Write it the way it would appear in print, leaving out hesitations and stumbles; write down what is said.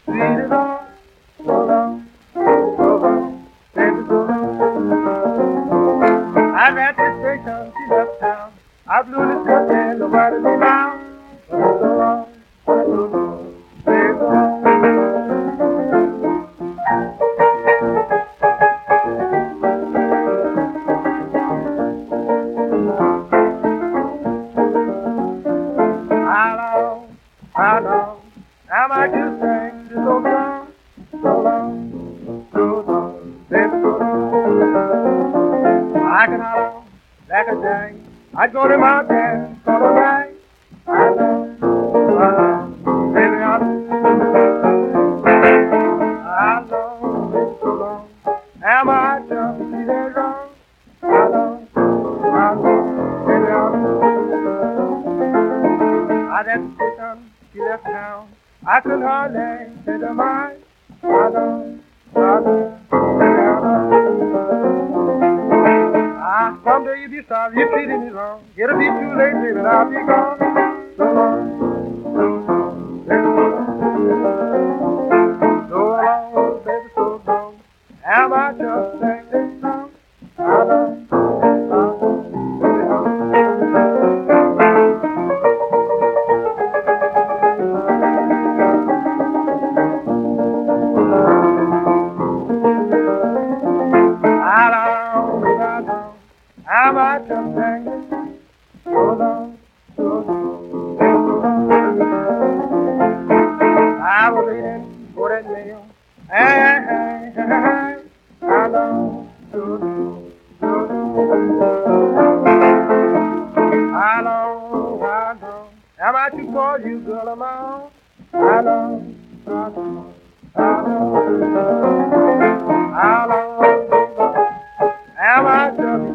Sweet as all, so long, so long, baby, so long. I got this station, she left town. I blew the stuff and nobody be now. So long, so long, baby, so long. How long am I to sing this old song? So long, so long, baby, so long. I can holler like a jang. I'd go to my dance for the night. I know, baby, I know, baby, so long. Am I just see that wrong? I know, baby, I had to take she left town. I could hardly say the mind. Someday you'll be sorry you treated me wrong. It'll be too late, baby, and I'll be gone. So long, so long, baby, so long, baby, so long. Am I just saying this song? Am I just saying so long, so long, so long. I was waiting for that mail. Hey, how long, so long, so long. How long am I to call you girl of my own? How long, how long, how long, how long am I just